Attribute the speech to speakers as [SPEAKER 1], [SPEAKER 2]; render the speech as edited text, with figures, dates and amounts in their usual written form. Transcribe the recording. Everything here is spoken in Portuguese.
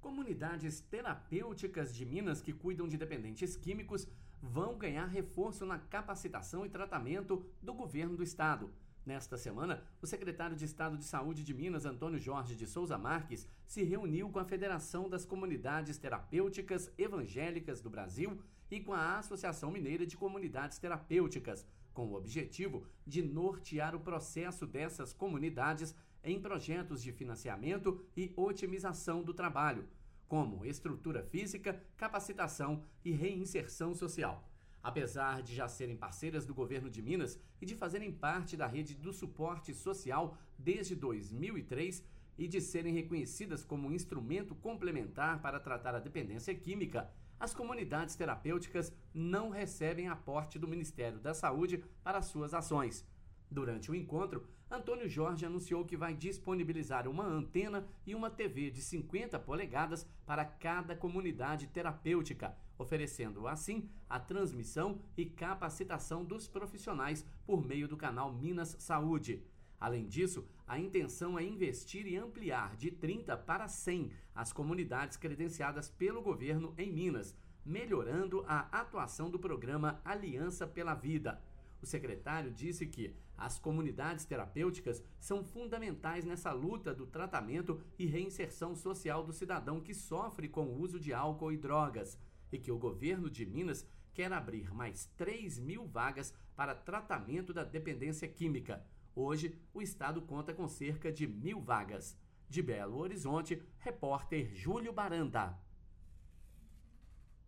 [SPEAKER 1] Comunidades terapêuticas de Minas que cuidam de dependentes químicos vão ganhar reforço na capacitação e tratamento do governo do estado. Nesta semana, o secretário de Estado de Saúde de Minas, Antônio Jorge de Souza Marques, se reuniu com a Federação das Comunidades Terapêuticas Evangélicas do Brasil e com a Associação Mineira de Comunidades Terapêuticas, com o objetivo de nortear o processo dessas comunidades em projetos de financiamento e otimização do trabalho, como estrutura física, capacitação e reinserção social. Apesar de já serem parceiras do governo de Minas e de fazerem parte da rede do suporte social desde 2003 e de serem reconhecidas como um instrumento complementar para tratar a dependência química, as comunidades terapêuticas não recebem aporte do Ministério da Saúde para suas ações. Durante o encontro, Antônio Jorge anunciou que vai disponibilizar uma antena e uma TV de 50 polegadas para cada comunidade terapêutica, oferecendo assim a transmissão e capacitação dos profissionais por meio do canal Minas Saúde. Além disso, a intenção é investir e ampliar de 30 para 100 as comunidades credenciadas pelo governo em Minas, melhorando a atuação do programa Aliança pela Vida. O secretário disse que as comunidades terapêuticas são fundamentais nessa luta do tratamento e reinserção social do cidadão que sofre com o uso de álcool e drogas, e que o governo de Minas quer abrir mais 3.000 vagas para tratamento da dependência química. Hoje, o estado conta com cerca de 1.000 vagas. De Belo Horizonte, repórter Júlio Baranda.